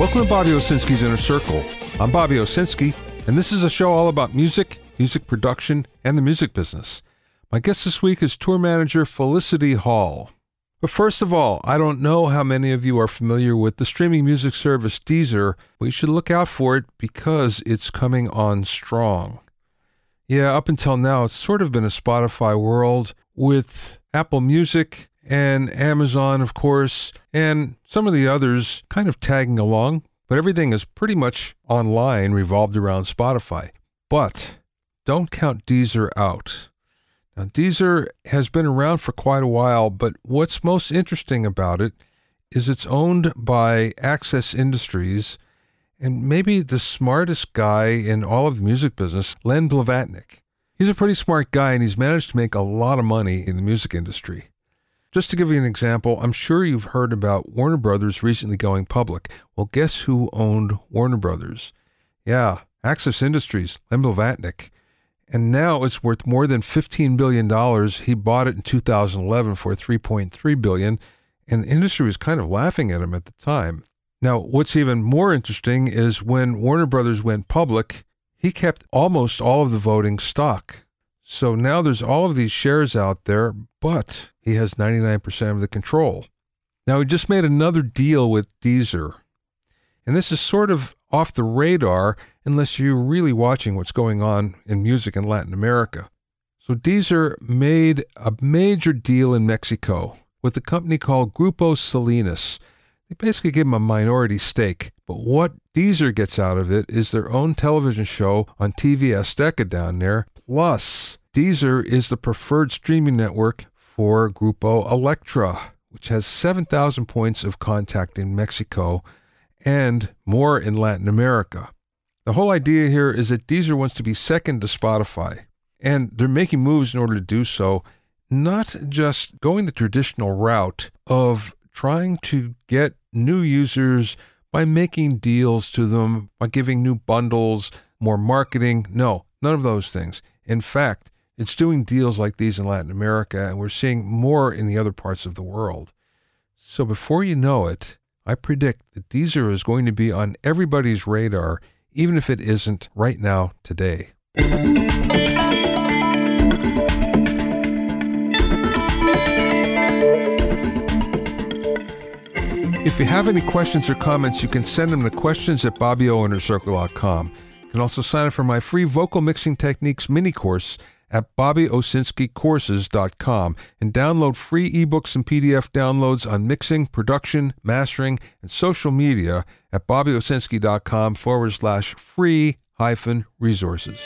Welcome to Bobby Owsinski's Inner Circle. I'm Bobby Owsinski, and this is a show all about music, music production, and the music business. My guest this week is tour manager Felicity Hall. But first of all, I don't know how many of you are familiar with the streaming music service Deezer, but you should look out for it because it's coming on strong. Yeah, up until now, it's sort of been a Spotify world with Apple Music and Amazon, of course, and some of the others kind of tagging along, but everything is pretty much online revolved around Spotify. But don't count Deezer out. Now, Deezer has been around for quite a while, but what's most interesting about it is it's owned by Access Industries, and maybe the smartest guy in all of the music business, Len Blavatnik. He's a pretty smart guy, and he's managed to make a lot of money in the music industry. Just to give you an example, I'm sure you've heard about Warner Brothers recently going public. Well, guess who owned Warner Brothers? Yeah, Access Industries, Len Blavatnik. And now it's worth more than $15 billion. He bought it in 2011 for $3.3 billion, and the industry was kind of laughing at him at the time. Now, what's even more interesting is when Warner Brothers went public, he kept almost all of the voting stock. So now there's all of these shares out there, but he has 99% of the control. Now, he just made another deal with Deezer. And this is sort of off the radar unless you're really watching what's going on in music in Latin America. So Deezer made a major deal in Mexico with a company called Grupo Salinas. They basically give them a minority stake, but what Deezer gets out of it is their own television show on TV Azteca down there. Plus, Deezer is the preferred streaming network for Grupo Electra, which has 7,000 points of contact in Mexico and more in Latin America. The whole idea here is that Deezer wants to be second to Spotify, and they're making moves in order to do so, not just going the traditional route of trying to get new users by making deals to them, by giving new bundles, more marketing. No, none of those things. In fact, it's doing deals like these in Latin America, and we're seeing more in the other parts of the world. So before you know it, I predict that Deezer is going to be on everybody's radar, even if it isn't right now, today. If you have any questions or comments, you can send them to questions@BobbyOInnerCircle.com. You can also sign up for my free vocal mixing techniques mini course at BobbyOwsinskiCourses.com and download free ebooks and PDF downloads on mixing, production, mastering, and social media at BobbyOwsinski.com/free-resources.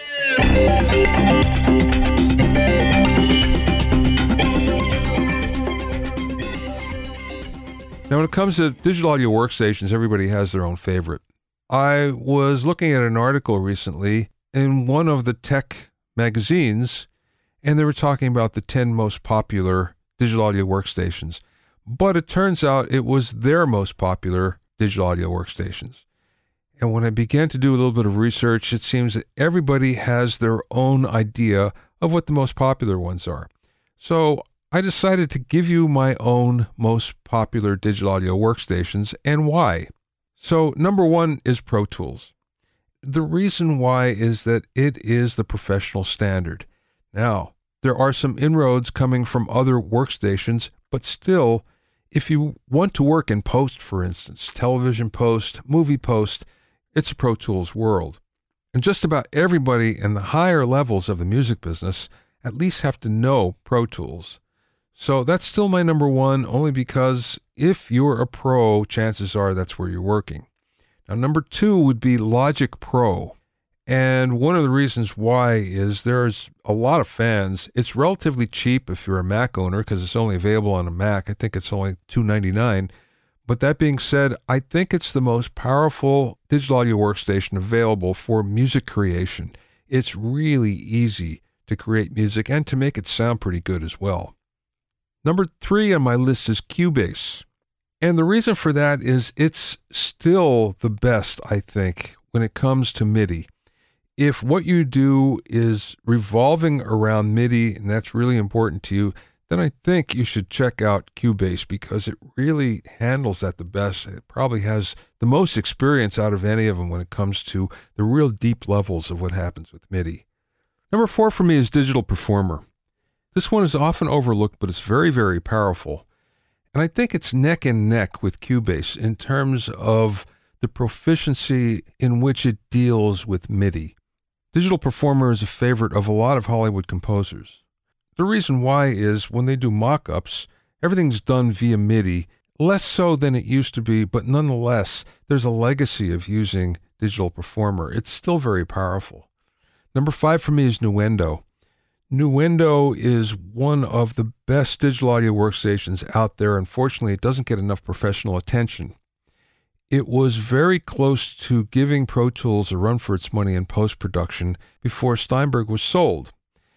Now, when it comes to digital audio workstations, everybody has their own favorite. I was looking at an article recently in one of the tech magazines, and they were talking about the 10 most popular digital audio workstations. But it turns out it was their most popular digital audio workstations. And when I began to do a little bit of research, it seems that everybody has their own idea of what the most popular ones are. So I decided to give you my own most popular digital audio workstations and why. So number one is Pro Tools. The reason why is that it is the professional standard. Now, there are some inroads coming from other workstations, but still, if you want to work in post, for instance, television post, movie post, it's a Pro Tools world. And just about everybody in the higher levels of the music business at least have to know Pro Tools. So that's still my number one, only because if you're a pro, chances are that's where you're working. Now, number two would be Logic Pro. And one of the reasons why is there's a lot of fans. It's relatively cheap if you're a Mac owner because it's only available on a Mac. I think it's only $299. But that being said, I think it's the most powerful digital audio workstation available for music creation. It's really easy to create music and to make it sound pretty good as well. Number three on my list is Cubase. And the reason for that is it's still the best, I think, when it comes to MIDI. If what you do is revolving around MIDI, and that's really important to you, then I think you should check out Cubase because it really handles that the best. It probably has the most experience out of any of them when it comes to the real deep levels of what happens with MIDI. Number 4 for me is Digital Performer. This one is often overlooked, but it's very, very powerful. And I think it's neck and neck with Cubase in terms of the proficiency in which it deals with MIDI. Digital Performer is a favorite of a lot of Hollywood composers. The reason why is when they do mock-ups, everything's done via MIDI, less so than it used to be, but nonetheless, there's a legacy of using Digital Performer. It's still very powerful. Number 5 for me is Nuendo. Nuendo is one of the best digital audio workstations out there. Unfortunately, it doesn't get enough professional attention. It was very close to giving Pro Tools a run for its money in post-production before Steinberg was sold.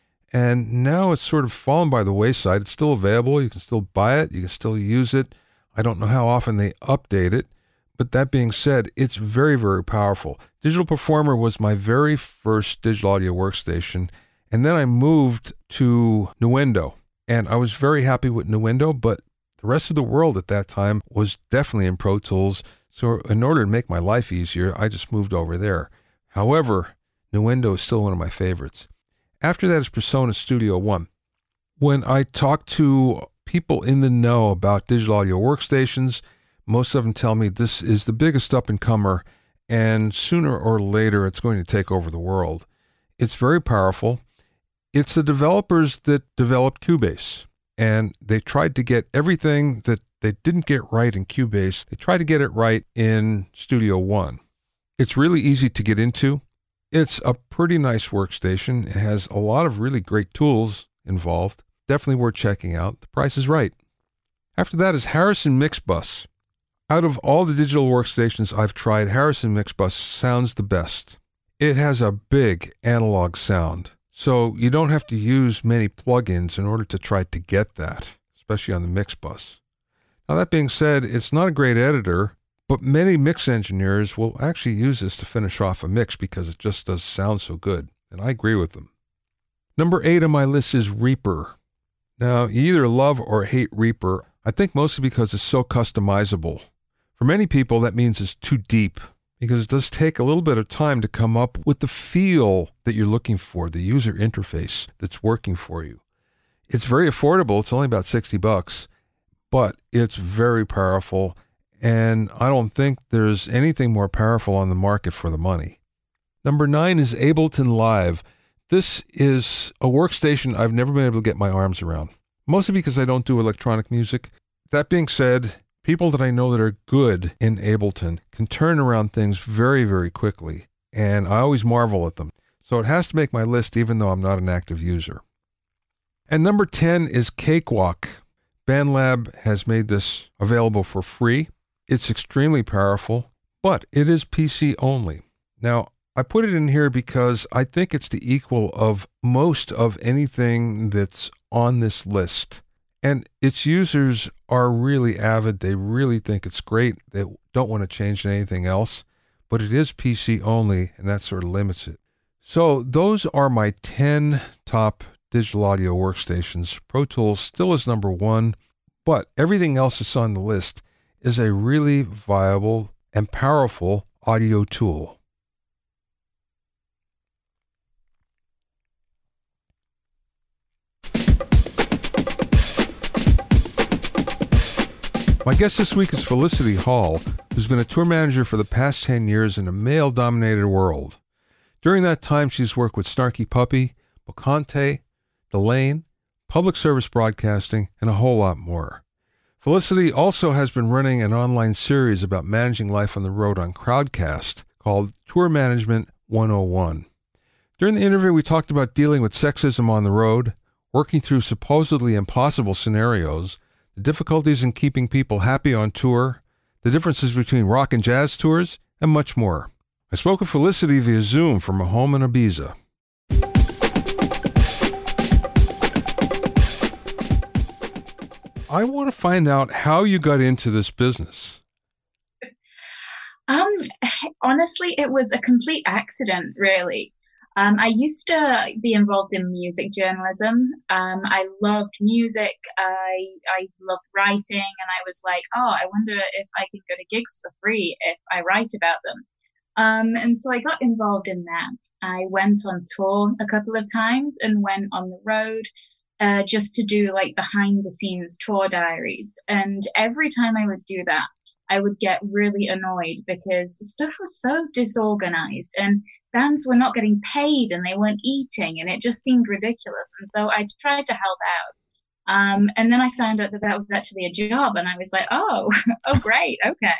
And now it's sort of fallen by the wayside. It's still available. You can still buy it. You can still use it. I don't know how often they update it. But that being said, it's very, very powerful. Digital Performer was my very first digital audio workstation. And then I moved to Nuendo. And I was very happy with Nuendo, but the rest of the world at that time was definitely in Pro Tools. So in order to make my life easier, I just moved over there. However, Nuendo is still one of my favorites. After that is Persona Studio One. When I talk to people in the know about digital audio workstations, most of them tell me this is the biggest up-and-comer, and sooner or later it's going to take over the world. It's very powerful. It's the developers that developed Cubase, and they tried to get everything that they didn't get right in Cubase. They tried to get it right in Studio One. It's really easy to get into. It's a pretty nice workstation. It has a lot of really great tools involved. Definitely worth checking out. The price is right. After that is Harrison Mixbus. Out of all the digital workstations I've tried, Harrison Mixbus sounds the best. It has a big analog sound, so you don't have to use many plugins in order to try to get that, especially on the Mixbus. Now that being said, it's not a great editor, but many mix engineers will actually use this to finish off a mix because it just does sound so good, and I agree with them. Number 8 on my list is Reaper. Now, you either love or hate Reaper, I think mostly because it's so customizable. For many people, that means it's too deep, because it does take a little bit of time to come up with the feel that you're looking for, the user interface that's working for you. It's very affordable. It's only about $60, but it's very powerful. And I don't think there's anything more powerful on the market for the money. Number 9 is Ableton Live. This is a workstation I've never been able to get my arms around, mostly because I don't do electronic music. That being said, people that I know that are good in Ableton can turn around things very, very quickly, and I always marvel at them. So it has to make my list even though I'm not an active user. And number 10 is Cakewalk. BandLab has made this available for free. It's extremely powerful, but it is PC only. Now, I put it in here because I think it's the equal of most of anything that's on this list. And its users are really avid. They really think it's great. They don't want to change anything else, but it is PC only, and that sort of limits it. So those are my 10 top digital audio workstations. Pro Tools still is number 1, but everything else that's on the list is a really viable and powerful audio tool. My guest this week is Felicity Hall, who's been a tour manager for the past 10 years in a male-dominated world. During that time, she's worked with Snarky Puppy, Bocante, Delane, Public Service Broadcasting, and a whole lot more. Felicity also has been running an online series about managing life on the road on Crowdcast called Tour Management 101. During the interview, we talked about dealing with sexism on the road, working through supposedly impossible scenarios, the difficulties in keeping people happy on tour, the differences between rock and jazz tours, and much more. I spoke with Felicity via Zoom from her home in Ibiza. I want to find out how you got into this business. Honestly, it was a complete accident, really. I used to be involved in music journalism. I loved music. I loved writing, and I was like, oh, I wonder if I can go to gigs for free if I write about them. And so I got involved in that. I went on tour a couple of times and went on the road just to do like behind the scenes tour diaries. And every time I would do that, I would get really annoyed because stuff was so disorganized and bands were not getting paid and they weren't eating and it just seemed ridiculous. And so I tried to help out. And then I found out that that was actually a job, and I was like, oh, oh, great, okay.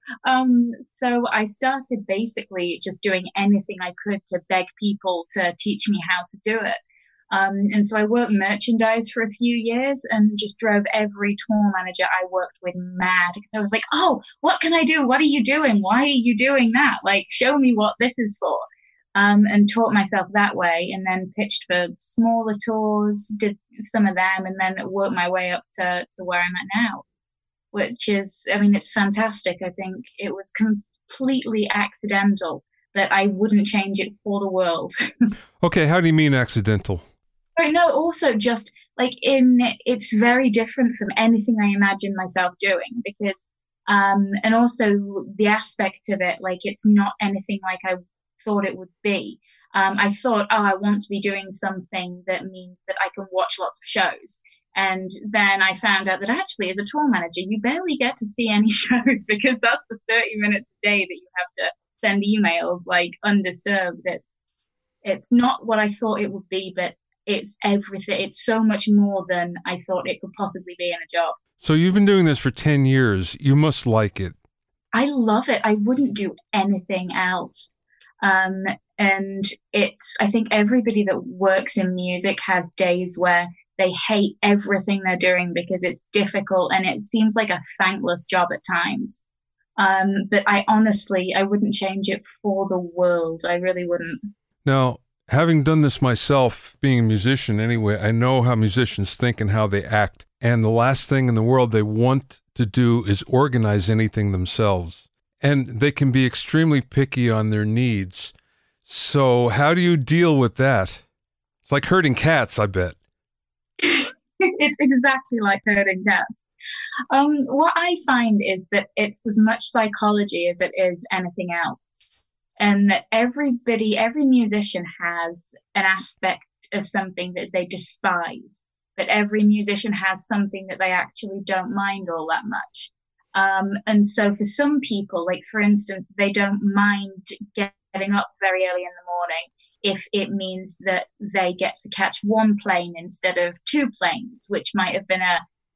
So I started basically just doing anything I could to beg people to teach me how to do it. And so I worked merchandise for a few years and just drove every tour manager I worked with mad because I was like, oh, what can I do? What are you doing? Why are you doing that? Like, show me what this is for. And taught myself that way, and then pitched for smaller tours, did some of them, and then worked my way up to where I'm at now, which is, I mean, it's fantastic. I think it was completely accidental, but I wouldn't change it for the world. Okay, how do you mean accidental? Right, no, also just like it's very different from anything I imagined myself doing because, and also the aspect of it, like it's not anything like I thought it would be. I thought, oh, I want to be doing something that means that I can watch lots of shows. And then I found out that actually, as a tour manager, you barely get to see any shows because that's the 30 minutes a day that you have to send emails like undisturbed. It's not what I thought it would be, but it's everything. It's so much more than I thought it could possibly be in a job. So you've been doing this for 10 years. You must like it. I love it. I wouldn't do anything else. And I think everybody that works in music has days where they hate everything they're doing because it's difficult and it seems like a thankless job at times. But I wouldn't change it for the world. I really wouldn't. Now, having done this myself, being a musician anyway, I know how musicians think and how they act. And the last thing in the world they want to do is organize anything themselves. And they can be extremely picky on their needs. So how do you deal with that? It's like herding cats, I bet. It's exactly like herding cats. What I find is that it's as much psychology as it is anything else. And that every musician has an aspect of something that they despise. That every musician has something that they actually don't mind all that much. And so for some people, like for instance, they don't mind getting up very early in the morning if it means that they get to catch one plane instead of two planes, which might have been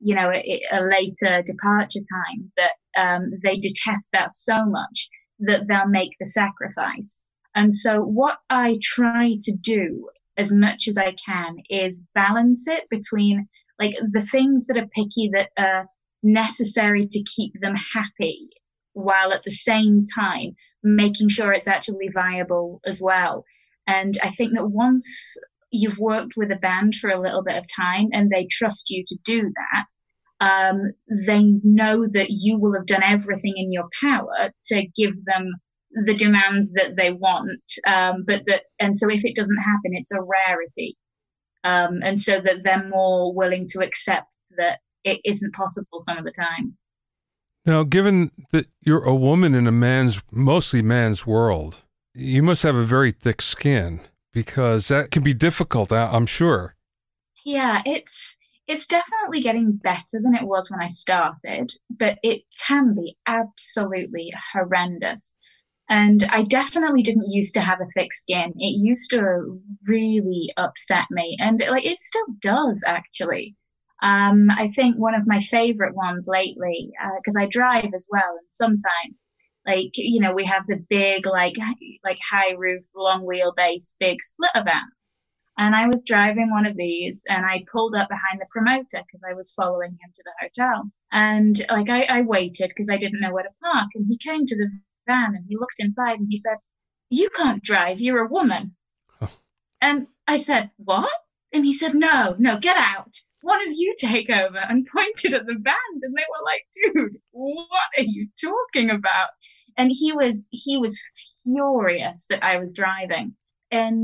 a later departure time. But they detest that so much that they'll make the sacrifice. And so what I try to do as much as I can is balance it between like the things that are picky that are necessary to keep them happy, while at the same time making sure it's actually viable as well. And I think that once you've worked with a band for a little bit of time and they trust you to do that, they know that you will have done everything in your power to give them the demands that they want. And so if it doesn't happen, it's a rarity. And so that they're more willing to accept that it isn't possible some of the time. Now, given that you're a woman in mostly man's world, you must have a very thick skin because that can be difficult, I'm sure. Yeah, it's definitely getting better than it was when I started, but it can be absolutely horrendous. And I definitely didn't used to have a thick skin. It used to really upset me, and it still does actually. I think one of my favorite ones lately, because I drive as well, and sometimes, we have the big, like high roof, long wheelbase, big splitter vans. And I was driving one of these, and I pulled up behind the promoter because I was following him to the hotel. And I waited because I didn't know where to park. And he came to the van and he looked inside and he said, "You can't drive. You're a woman." Oh. And I said, "What?" And he said, "No, get out. One of you take over," and pointed at the band. And they were like, "Dude, what are you talking about?" And he was furious that I was driving. And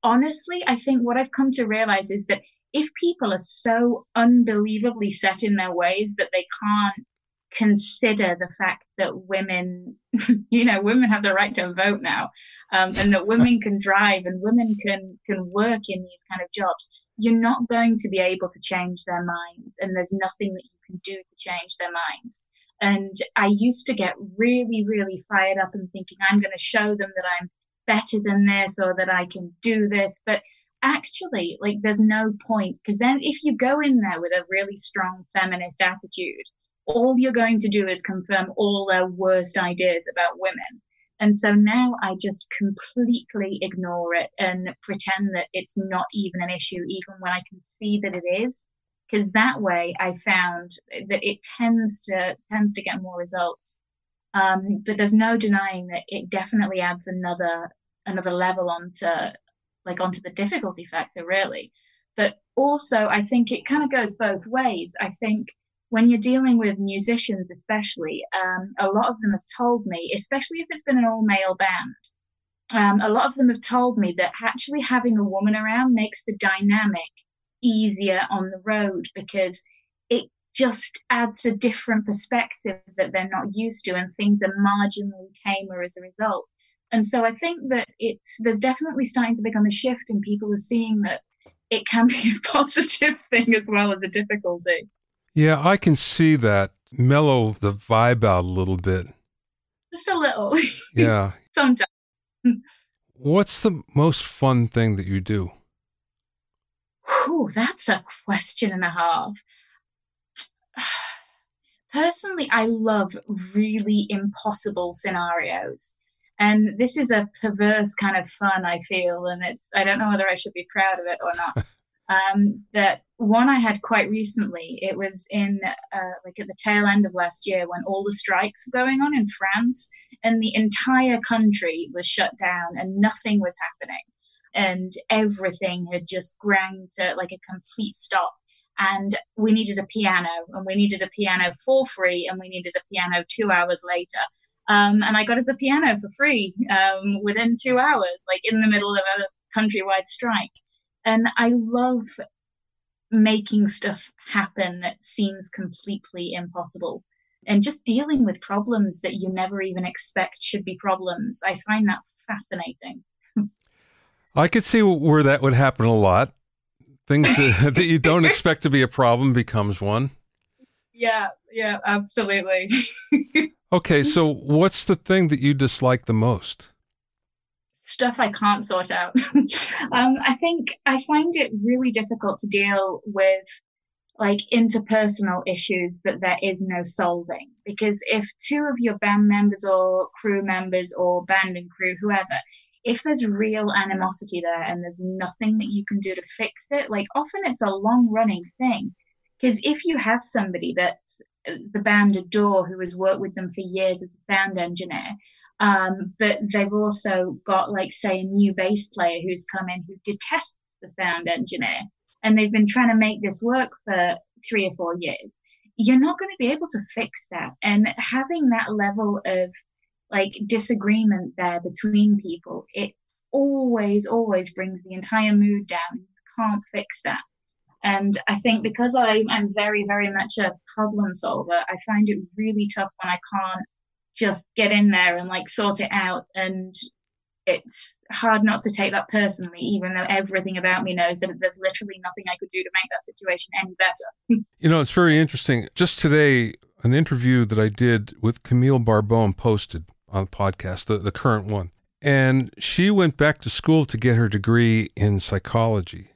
honestly, I think what I've come to realize is that if people are so unbelievably set in their ways that they can't consider the fact that women, women have the right to vote now, and that women can drive and women can work in these kind of jobs, you're not going to be able to change their minds, and there's nothing that you can do to change their minds. And I used to get really, really fired up and thinking, I'm going to show them that I'm better than this or that I can do this. But actually, like, there's no point, because then if you go in there with a really strong feminist attitude, all you're going to do is confirm all their worst ideas about women. And so now I just completely ignore it and pretend that it's not even an issue, even when I can see that it is. Because that way I found that it tends to get more results. But there's no denying that it definitely adds another level onto the difficulty factor, really. But also, I think it kind of goes both ways. I think when you're dealing with musicians, especially, a lot of them have told me, especially if it's been an all-male band, a lot of them have told me that actually having a woman around makes the dynamic easier on the road, because it just adds a different perspective that they're not used to, and things are marginally tamer as a result. And so I think that there's definitely starting to become a shift, and people are seeing that it can be a positive thing as well as a difficulty. Yeah, I can see that. Mellow the vibe out a little bit. Just a little. Yeah. Sometimes. What's the most fun thing that you do? Whew, that's a question and a half. Personally, I love really impossible scenarios. And this is a perverse kind of fun, I feel. And I don't know whether I should be proud of it or not. But one I had quite recently, it was in at the tail end of last year, when all the strikes were going on in France, and the entire country was shut down and nothing was happening. And everything had just ground to like a complete stop. And we needed a piano, and we needed a piano for free, and we needed a piano 2 hours later. And I got us a piano for free within 2 hours, like in the middle of a countrywide strike. And I love making stuff happen that seems completely impossible, and just dealing with problems that you never even expect should be problems. I find that fascinating. I could see where that would happen a lot. Things that you don't expect to be a problem becomes one. Yeah, absolutely. Okay, so what's the thing that you dislike the most? Stuff I can't sort out. I think I find it really difficult to deal with like interpersonal issues that there is no solving. Because if two of your band members or crew members or band and crew, whoever, if there's real animosity there and there's nothing that you can do to fix it, like often it's a long running thing. Because if you have somebody that the band adore, who has worked with them for years as a sound engineer, but they've also got, like, say, a new bass player who's come in who detests the sound engineer, and they've been trying to make this work for 3 or 4 years, you're not going to be able to fix that. And having that level of like disagreement there between people, it always brings the entire mood down. You can't fix that. And I think because I'm very, very much a problem solver, I find it really tough when I can't just get in there and like sort it out. And it's hard not to take that personally, even though everything about me knows that there's literally nothing I could do to make that situation any better. You know, it's very interesting. Just today, an interview that I did with Camille Barbone posted on the podcast, the current one. And she went back to school to get her degree in psychology.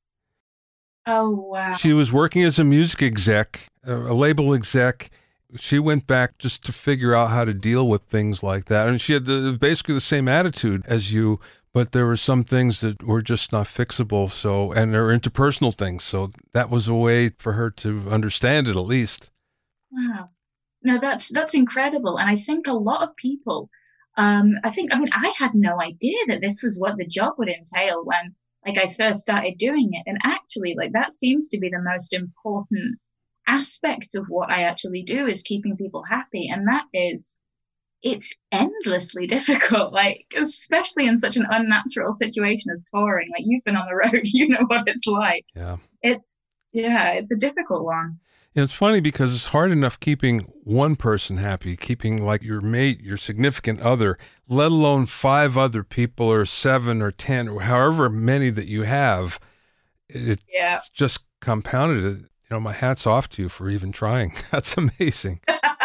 Oh, wow. She was working as a music exec, a label exec. She went back just to figure out how to deal with things like that. And she had basically the same attitude as you, but there were some things that were just not fixable. So, and they're interpersonal things. So that was a way for her to understand it, at least. Wow. No, that's incredible. And I think a lot of people, I had no idea that this was what the job would entail when like I first started doing it. And actually, like, that seems to be the most important aspect of what I actually do, is keeping people happy. And that is it's endlessly difficult, like especially in such an unnatural situation as touring. Like you've been on the road, you know what it's like. Yeah. It's yeah, it's a difficult one. And it's funny because it's hard enough keeping one person happy, keeping like your mate, your significant other, let alone five other people or seven or 10 or however many that you have. It's Yeah. just compounded it. My hat's off to you for even trying. That's amazing.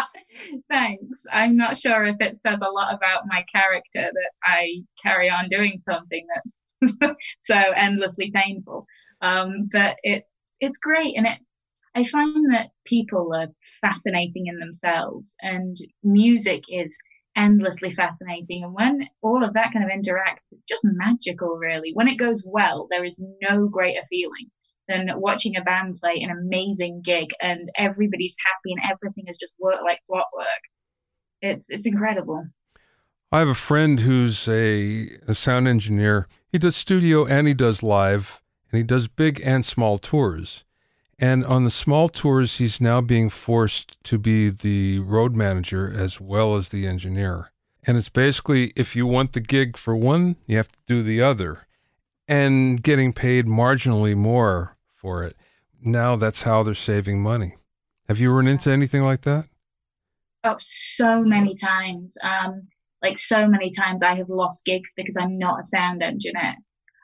Thanks. I'm not sure if it says a lot about my character that I carry on doing something that's so endlessly painful. But it's great, and I find that people are fascinating in themselves, and music is endlessly fascinating. And when all of that kind of interacts, it's just magical, really. When it goes well, there is no greater feeling than watching a band play an amazing gig and everybody's happy and everything has just worked like clockwork. It's incredible. I have a friend who's a sound engineer. He does studio and he does live, and he does big and small tours. And on the small tours, he's now being forced to be the road manager as well as the engineer. And it's basically, if you want the gig for one, you have to do the other, and getting paid marginally more for it. Now that's how they're saving money. Have you run into anything like that? Oh, so many times. Like so many times I have lost gigs because I'm not a sound engineer.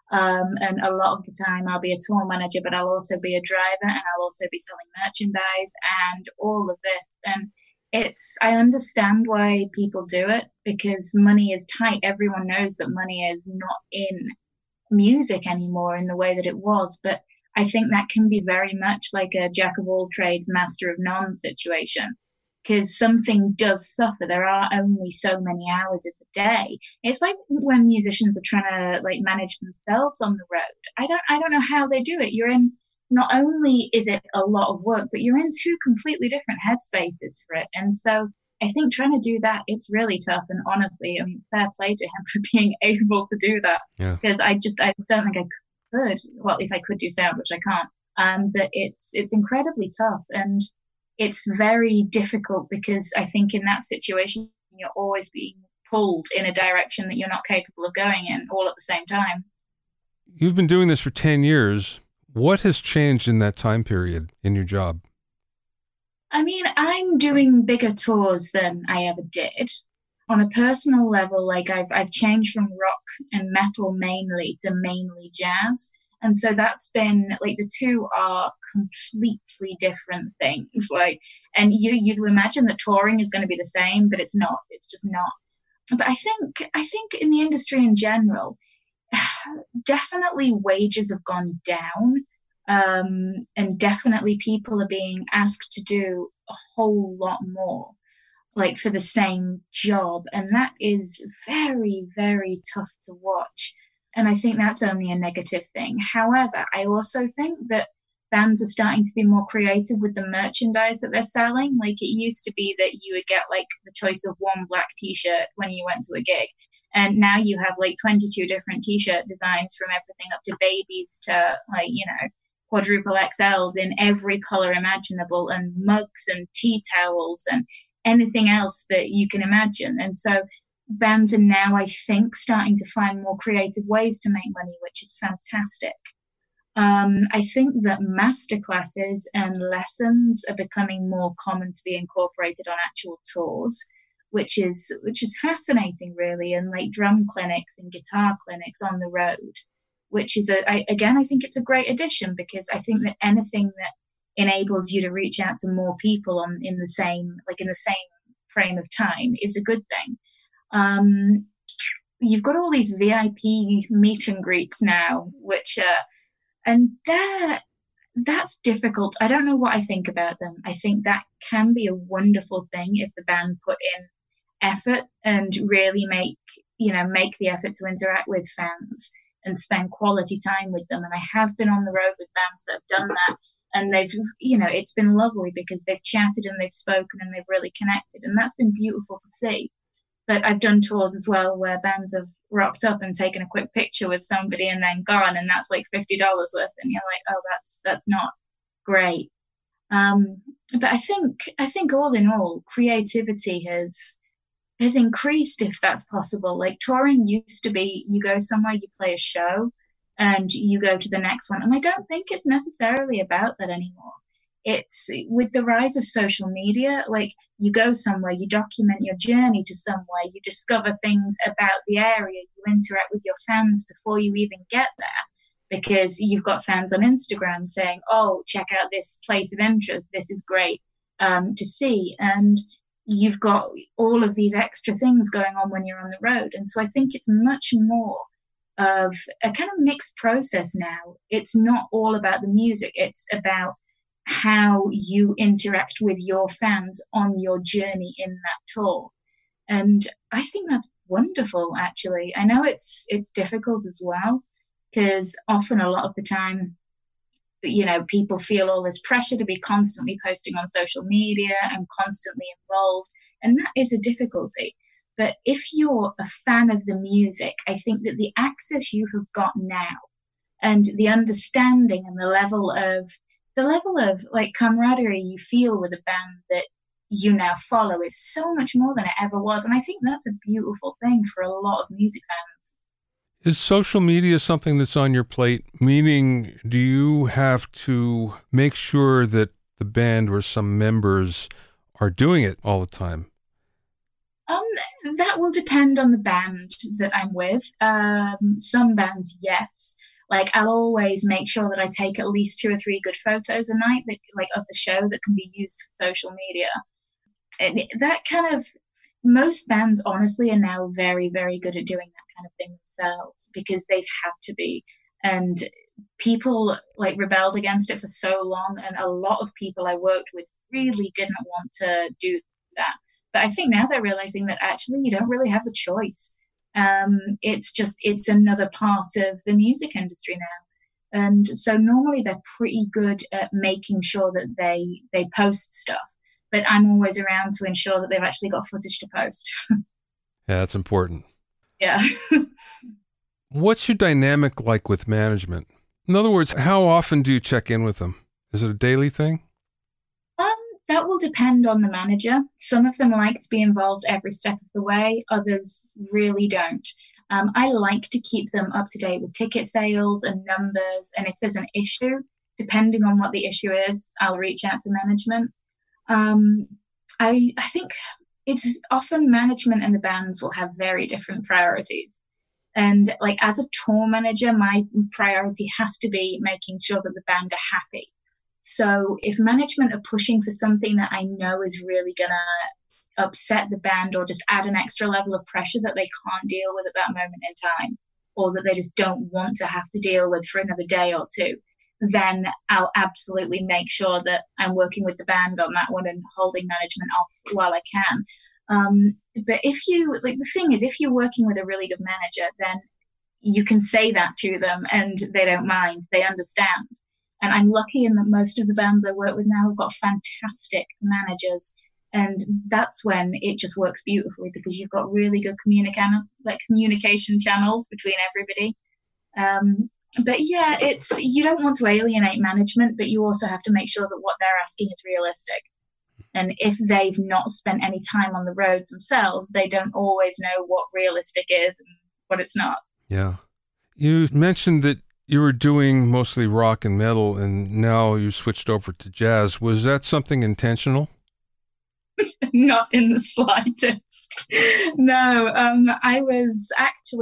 And a lot of the time I'll be a tour manager, but I'll also be a driver and I'll also be selling merchandise and all of this. And I understand why people do it because money is tight. Everyone knows that money is not in music anymore in the way that it was. But I think that can be very much like a jack of all trades, master of none situation because something does suffer. There are only so many hours in the day. It's like when musicians are trying to like manage themselves on the road. I don't know how they do it. You're in not only is it a lot of work, but you're in two completely different headspaces for it. And so I think trying to do that, it's really tough. And honestly, I mean, fair play to him for being able to do that. Yeah. Because I just don't think I could. Well, if I could do sound, which I can't. But it's incredibly tough. And it's very difficult because I think in that situation, you're always being pulled in a direction that you're not capable of going in all at the same time. You've been doing this for 10 years. What has changed in that time period in your job? I mean, I'm doing bigger tours than I ever did. On a personal level, like I've changed from rock and metal mainly to mainly jazz. And so that's been like the two are completely different things. Like, and you'd imagine that touring is going to be the same, but it's not. It's just not. But I think in the industry in general, definitely wages have gone down, and definitely people are being asked to do a whole lot more, like for the same job, and that is very, very tough to watch. And I think that's only a negative thing. However, I also think that bands are starting to be more creative with the merchandise that they're selling. Like it used to be that you would get like the choice of one black t-shirt when you went to a gig. And now you have like 22 different t-shirt designs from everything up to babies to like, quadruple XLs in every color imaginable and mugs and tea towels and anything else that you can imagine. And so bands are now, I think, starting to find more creative ways to make money, which is fantastic. I think that masterclasses and lessons are becoming more common to be incorporated on actual tours, which is fascinating, really, and like drum clinics and guitar clinics on the road, which is again, I think it's a great addition because I think that anything that enables you to reach out to more people in the same frame of time is a good thing. You've got all these VIP meet and greets now, and that's difficult. I don't know what I think about them. I think that can be a wonderful thing if the band put in effort and really make the effort to interact with fans and spend quality time with them. And I have been on the road with bands that have done that. And it's been lovely because they've chatted and they've spoken and they've really connected. And that's been beautiful to see. But I've done tours as well where bands have rocked up and taken a quick picture with somebody and then gone, and that's like $50 worth, and you're like, oh, that's not great. But I think all in all, creativity has increased if that's possible. Like touring used to be you go somewhere, you play a show, and you go to the next one. And I don't think it's necessarily about that anymore. It's with the rise of social media, like you go somewhere, you document your journey to somewhere, you discover things about the area, you interact with your fans before you even get there because you've got fans on Instagram saying, oh, check out this place of interest. This is great to see. And you've got all of these extra things going on when you're on the road. And so I think it's much more of a kind of mixed process now. It's not all about the music. It's about how you interact with your fans on your journey in that tour. And I think that's wonderful, actually. I know it's difficult as well, because often a lot of the time, people feel all this pressure to be constantly posting on social media and constantly involved. And that is a difficulty. But if you're a fan of the music, I think that the access you have got now and the understanding and the level of like camaraderie you feel with a band that you now follow is so much more than it ever was. And I think that's a beautiful thing for a lot of music fans. Is social media something that's on your plate? Meaning, do you have to make sure that the band or some members are doing it all the time? That will depend on the band that I'm with. Some bands, yes. Like I'll always make sure that I take at least 2 or 3 good photos a night, of the show that can be used for social media. And that kind of, most bands honestly are now very, very good at doing that kind of thing themselves because they've had to be. And people like rebelled against it for so long. And a lot of people I worked with really didn't want to do that. But I think now they're realizing that actually you don't really have a choice. It's another part of the music industry now. And so normally they're pretty good at making sure that they post stuff. But I'm always around to ensure that they've actually got footage to post. Yeah, that's important. Yeah. What's your dynamic like with management? In other words, how often do you check in with them? Is it a daily thing? That will depend on the manager. Some of them like to be involved every step of the way. Others really don't. I like to keep them up to date with ticket sales and numbers. And if there's an issue, depending on what the issue is, I'll reach out to management. I think it's often management and the bands will have very different priorities. And like as a tour manager, my priority has to be making sure that the band are happy. So if management are pushing for something that I know is really going to upset the band or just add an extra level of pressure that they can't deal with at that moment in time, or that they just don't want to have to deal with for another day or two, then I'll absolutely make sure that I'm working with the band on that one and holding management off while I can. But if you, like the thing is, if you're working with a really good manager, then you can say that to them and they don't mind, they understand. And I'm lucky in that most of the bands I work with now have got fantastic managers. And that's when it just works beautifully because you've got really good communication channels between everybody. But yeah, you don't want to alienate management, but you also have to make sure that what they're asking is realistic. And if they've not spent any time on the road themselves, they don't always know what realistic is and what it's not. Yeah. You mentioned that you were doing mostly rock and metal, and now you switched over to jazz. Was that something intentional? Not in the slightest. No, I was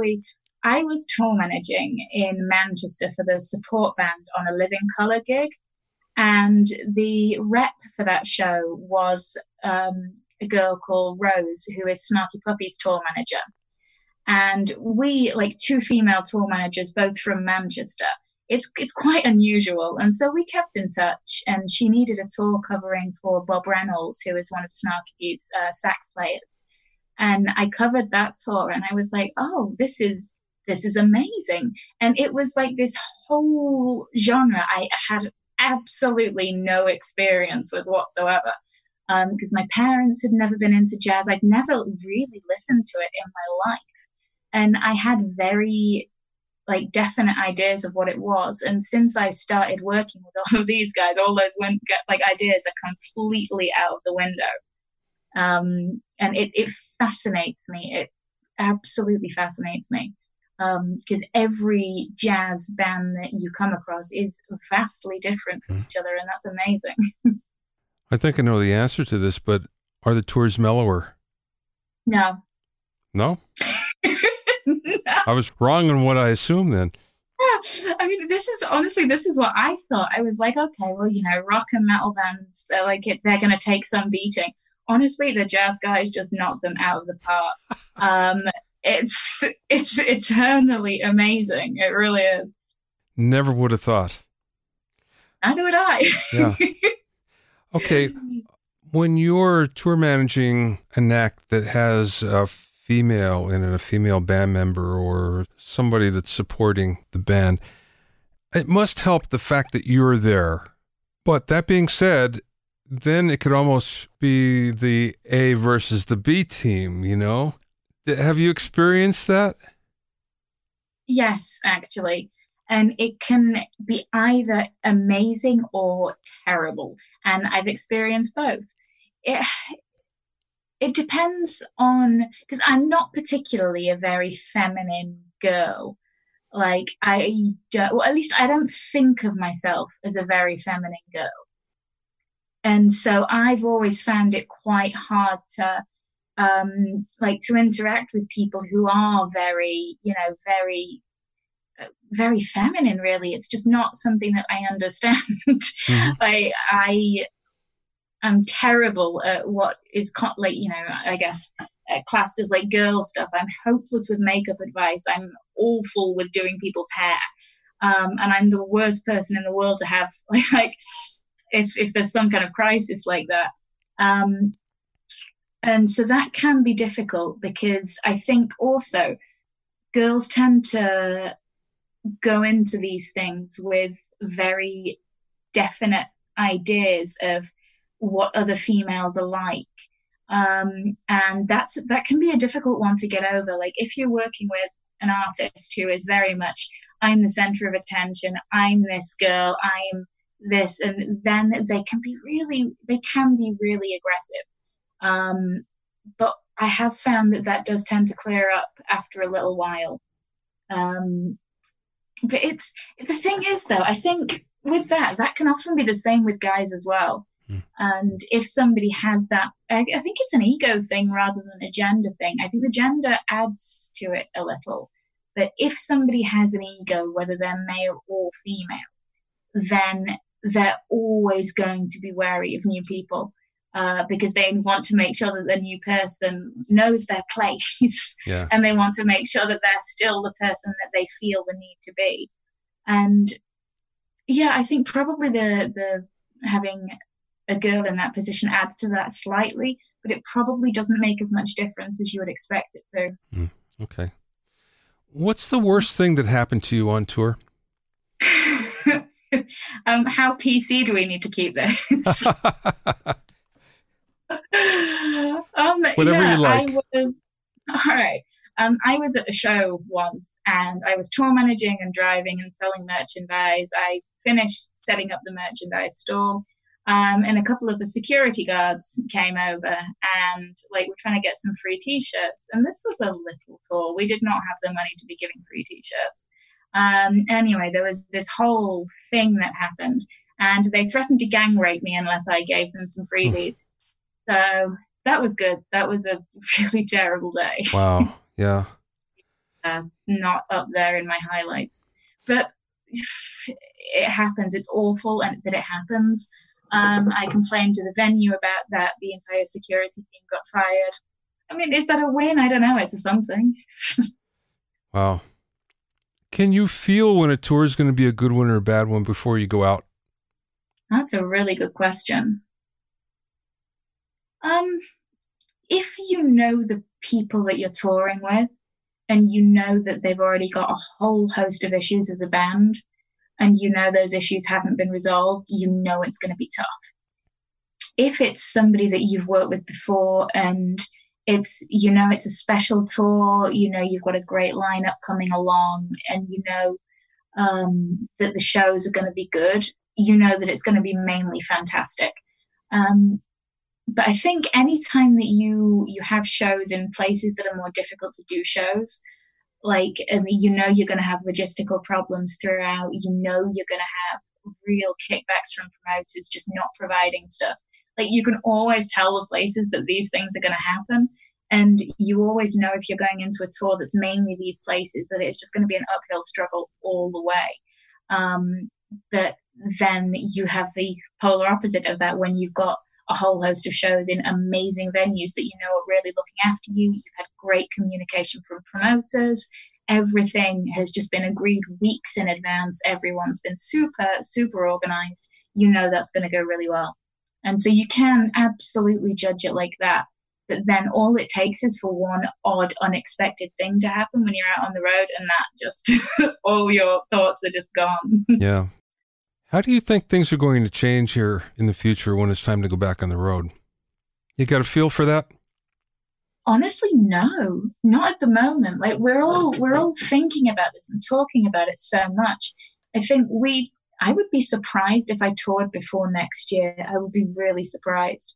tour managing in Manchester for the support band on a Living Colour gig. And the rep for that show was a girl called Rose, who is Snarky Puppy's tour manager. And we, like 2 female tour managers, both from Manchester, it's quite unusual. And so we kept in touch, and she needed a tour covering for Bob Reynolds, who is one of Snarky's sax players. And I covered that tour, and I was like, oh, this is amazing. And it was like this whole genre I had absolutely no experience with whatsoever. Because my parents had never been into jazz. I'd never really listened to it in my life. And I had very definite ideas of what it was. And since I started working with all of these guys, all those ideas are completely out of the window. And it fascinates me. It absolutely fascinates me. Because every jazz band that you come across is vastly different from each other, and that's amazing. I think I know the answer to this, but are the tours mellower? No. No? No. I was wrong on what I assumed then. I mean, this is what I thought. I was like, okay, well, rock and metal bands, they're going to take some beating. Honestly, the jazz guys just knocked them out of the park. It's eternally amazing. It really is. Never would have thought. Neither would I. Yeah. Okay. When you're tour managing an act that has a female in it, a female band member or somebody that's supporting the band, it must help the fact that you're there. But that being said, then it could almost be the A versus the B team, Have you experienced that? Yes, actually. And it can be either amazing or terrible. And I've experienced both. It depends on, because I'm not particularly a very feminine girl. Like, I don't, well, at least I don't think of myself as a very feminine girl. And so I've always found it quite hard to, to interact with people who are very, very, very feminine, really. It's just not something that I understand. Mm-hmm. I'm terrible at what is I guess classed as like girl stuff. I'm hopeless with makeup advice. I'm awful with doing people's hair. And I'm the worst person in the world to have like if there's some kind of crisis like that. And so that can be difficult because I think also girls tend to go into these things with very definite ideas of what other females are like. And that can be a difficult one to get over. Like if you're working with an artist who is very much, I'm the center of attention, I'm this girl, I'm this, and then they can be really aggressive. But I have found that does tend to clear up after a little while. But the thing is though, I think with that can often be the same with guys as well. And if somebody has that, I think it's an ego thing rather than a gender thing. I think the gender adds to it a little. But if somebody has an ego, whether they're male or female, then they're always going to be wary of new people because they want to make sure that the new person knows their place. Yeah. And they want to make sure that they're still the person that they feel the need to be. And yeah, I think probably the having a girl in that position adds to that slightly, but it probably doesn't make as much difference as you would expect it to. Okay. What's the worst thing that happened to you on tour? How PC do we need to keep this? Whatever you like. All right. I was at a show once and I was tour managing and driving and selling merchandise. I finished setting up the merchandise store. And a couple of the security guards came over and we're trying to get some free t-shirts. And this was a little tour. We did not have the money to be giving free t-shirts. Anyway, there was this whole thing that happened and they threatened to gang rape me unless I gave them some freebies. So that was good. That was a really terrible day. Wow. Yeah. Not up there in my highlights, but it happens. It's awful that it happens. I complained to the venue about that. The entire security team got fired. I mean, is that a win? I don't know. It's a something. Wow. Can you feel when a tour is going to be a good one or a bad one before you go out? That's a really good question. If you know the people that you're touring with and you know that they've already got a whole host of issues as a band, and you know those issues haven't been resolved, you know it's going to be tough. If it's somebody that you've worked with before and it's a special tour, you've got a great lineup coming along and that the shows are going to be good, that it's going to be mainly fantastic. But I think anytime that you have shows in places that are more difficult to do shows, like, and you know you're going to have logistical problems throughout, you know you're going to have real kickbacks from promoters just not providing stuff. Like, you can always tell the places that these things are going to happen. And you always know if you're going into a tour that's mainly these places that it's just going to be an uphill struggle all the way. But then you have the polar opposite of that when you've got a whole host of shows in amazing venues that you know are really looking after you. You've had great communication from promoters. Everything has just been agreed weeks in advance. Everyone's been super, super organized. You know that's going to go really well. And so you can absolutely judge it like that. But then all it takes is for one odd, unexpected thing to happen when you're out on the road, and that just, all your thoughts are just gone. Yeah. How do you think things are going to change here in the future when it's time to go back on the road? You got a feel for that? Honestly, no, not at the moment. Like, we're all thinking about this and talking about it so much. I think I would be surprised if I toured before next year. I would be really surprised.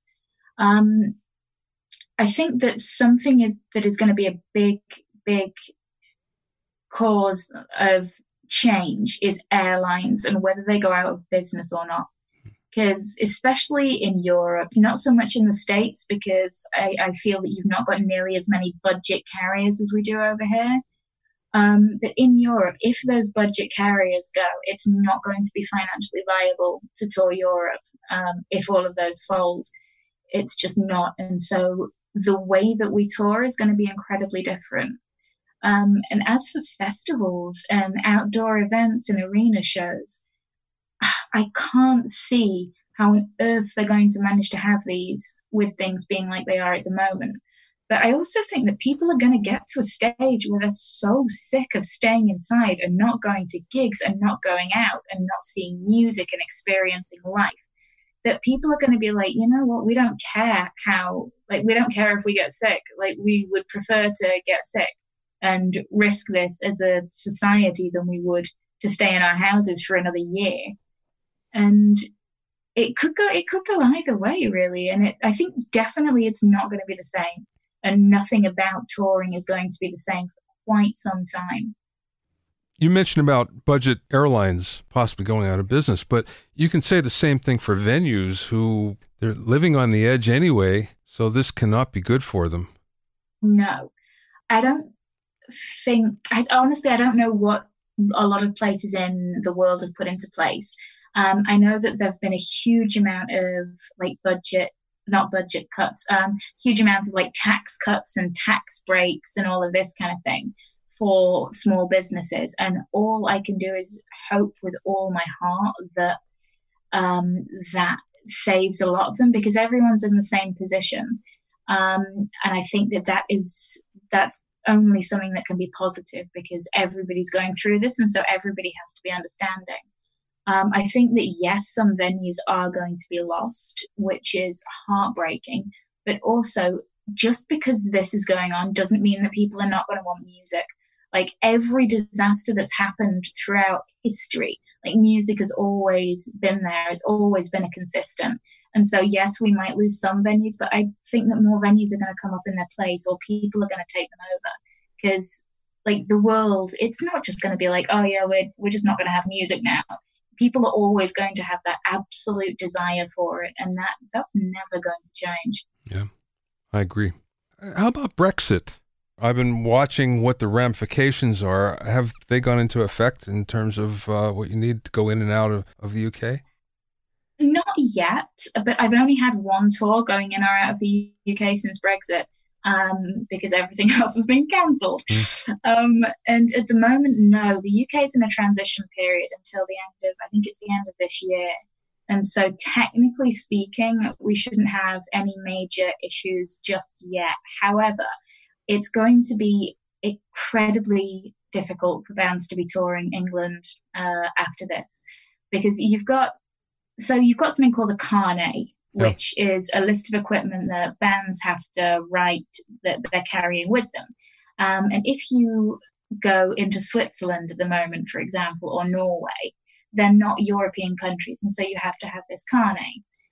I think that something that is going to be a big, big cause of change is airlines and whether they go out of business or not. Because especially in Europe, not so much in the States, because I feel that you've not got nearly as many budget carriers as we do over here. But in Europe, if those budget carriers go, it's not going to be financially viable to tour Europe. If all of those fold, it's just not. And so the way that we tour is going to be incredibly different. And as for festivals and outdoor events and arena shows, I can't see how on earth they're going to manage to have these with things being like they are at the moment. But I also think that people are going to get to a stage where they're so sick of staying inside and not going to gigs and not going out and not seeing music and experiencing life, that people are going to be like, you know what, we don't care we don't care if we get sick. Like, we would prefer to get sick and risk this as a society than we would to stay in our houses for another year. And it could go either way, really. And I think definitely it's not going to be the same. And nothing about touring is going to be the same for quite some time. You mentioned about budget airlines possibly going out of business, but you can say the same thing for venues who they're living on the edge anyway, so this cannot be good for them. No, I don't think, honestly, I don't know what a lot of places in the world have put into place. I know that there have been a huge amount of not budget cuts, huge amounts of like tax cuts and tax breaks and all of this kind of thing for small businesses. And all I can do is hope with all my heart that that saves a lot of them, because everyone's in the same position. And I think that's only something that can be positive, because everybody's going through this, and so everybody has to be understanding. I think that, yes, some venues are going to be lost, which is heartbreaking, but also just because this is going on doesn't mean that people are not going to want music. Like, every disaster that's happened throughout history, like, music has always been there, it's always been a consistent. And so, yes, we might lose some venues, but I think that more venues are going to come up in their place, or people are going to take them over. Because, like, the world, it's not just going to be like, oh yeah, we're just not going to have music now. People are always going to have that absolute desire for it, and that's never going to change. Yeah, I agree. How about Brexit? I've been watching what the ramifications are. Have they gone into effect in terms of what you need to go in and out of the UK? Not yet, but I've only had one tour going in or out of the UK since Brexit, because everything else has been cancelled. And at the moment, no, the UK is in a transition period until the end of, I think it's the end of this year. And so technically speaking, we shouldn't have any major issues just yet. However, it's going to be incredibly difficult for bands to be touring England after this, because you've got something called a carnet, which is a list of equipment that bands have to write that they're carrying with them. And if you go into Switzerland at the moment, for example, or Norway, they're not European countries, and so you have to have this carnet.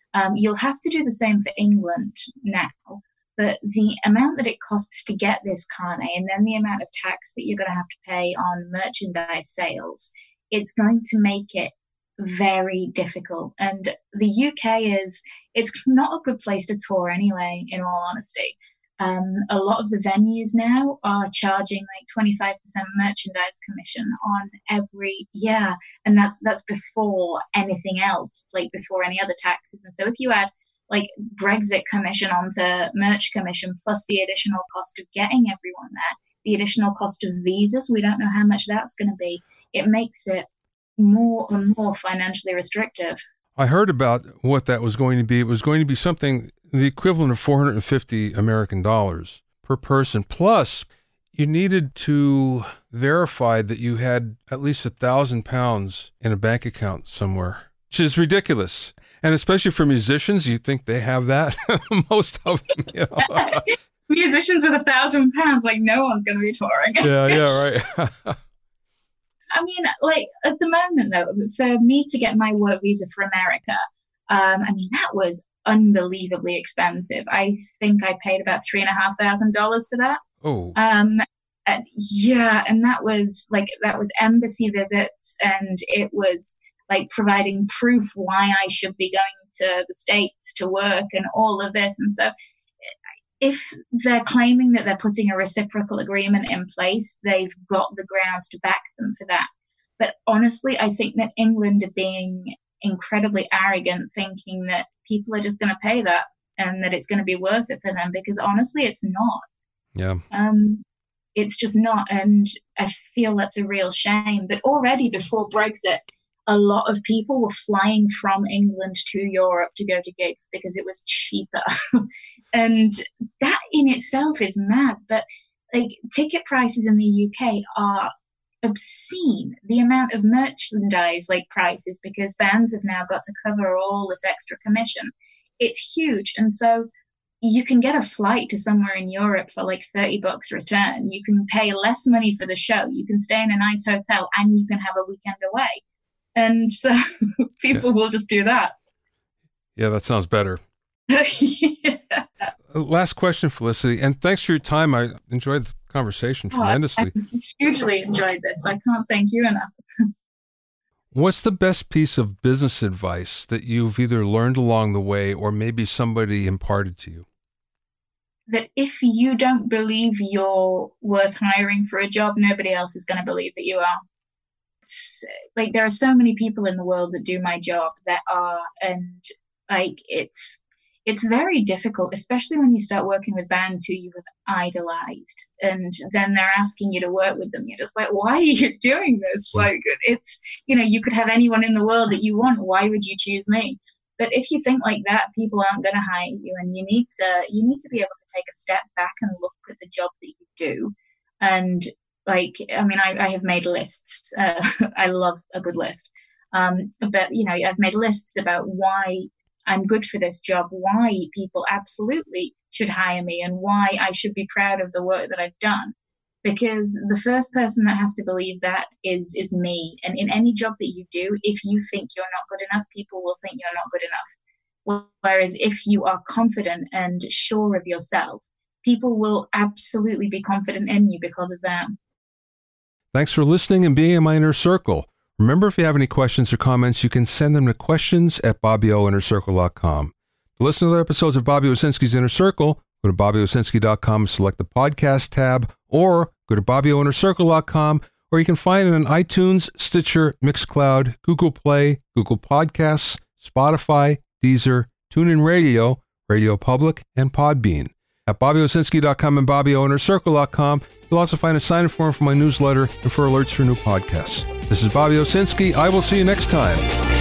You'll have to do the same for England now. But the amount that it costs to get this carnet and then the amount of tax that you're going to have to pay on merchandise sales, it's going to make it very difficult. And the UK it's not a good place to tour anyway, in all honesty. A lot of the venues now are charging like 25% merchandise commission on every year. And that's before anything else, like before any other taxes. And so if you add like Brexit commission onto merch commission, plus the additional cost of getting everyone there, the additional cost of visas, we don't know how much that's going to be. It makes it more and more financially restrictive. I heard about what that was going to be. It was going to be something, the equivalent of $450 American per person. Plus, you needed to verify that you had at least £1,000 in a bank account somewhere, which is ridiculous. And especially for musicians, you think they have that? Most of them, you know. Musicians with £1,000, like no one's going to be touring. Yeah, right. I mean, like at the moment, though, for me to get my work visa for America, I mean, that was unbelievably expensive. I think I paid about $3,500 for that. Oh. Yeah, and that was embassy visits, and it was like providing proof why I should be going to the States to work and all of this. And so if they're claiming that they're putting a reciprocal agreement in place, they've got the grounds to back them for that. But honestly, I think that England are being incredibly arrogant, thinking that people are just going to pay that and that it's going to be worth it for them, because honestly, it's not. Yeah. It's just not. And I feel that's a real shame. But already before Brexit, a lot of people were flying from England to Europe to go to gigs because it was cheaper. And that in itself is mad. But like ticket prices in the UK are obscene. The amount of merchandise like prices, because bands have now got to cover all this extra commission. It's huge. And so you can get a flight to somewhere in Europe for like $30 return. You can pay less money for the show. You can stay in a nice hotel and you can have a weekend away. And so people will just do that. Yeah, that sounds better. Yeah. Last question, Felicity, and thanks for your time. I enjoyed the conversation tremendously. I hugely enjoyed this. I can't thank you enough. What's the best piece of business advice that you've either learned along the way or maybe somebody imparted to you? That if you don't believe you're worth hiring for a job, nobody else is going to believe that you are. Like there are so many people in the world that do my job that are, and like it's very difficult, especially when you start working with bands who you have idolized, and then they're asking you to work with them. You're just like, why are you doing this? Like it's, you know, you could have anyone in the world that you want. Why would you choose me? But if you think like that, people aren't going to hire you, and you need to be able to take a step back and look at the job that you do. And like, I mean, I have made lists. I love a good list. But, you know, I've made lists about why I'm good for this job, why people absolutely should hire me, and why I should be proud of the work that I've done. Because the first person that has to believe that is me. And in any job that you do, if you think you're not good enough, people will think you're not good enough. Whereas if you are confident and sure of yourself, people will absolutely be confident in you because of that. Thanks for listening and being in my inner circle. Remember, if you have any questions or comments, you can send them to questions@BobbyOInnerCircle.com. To listen to other episodes of Bobby Owsinski's Inner Circle, go to BobbyOwsinski.com and select the podcast tab, or go to BobbyOInnerCircle.com, or you can find it on iTunes, Stitcher, Mixcloud, Google Play, Google Podcasts, Spotify, Deezer, TuneIn Radio, Radio Public, and Podbean. At BobbyOwsinski.com and BobbyOInnerCircle.com, you'll also find a sign-up form for my newsletter and for alerts for new podcasts. This is Bobby Owsinski. I will see you next time.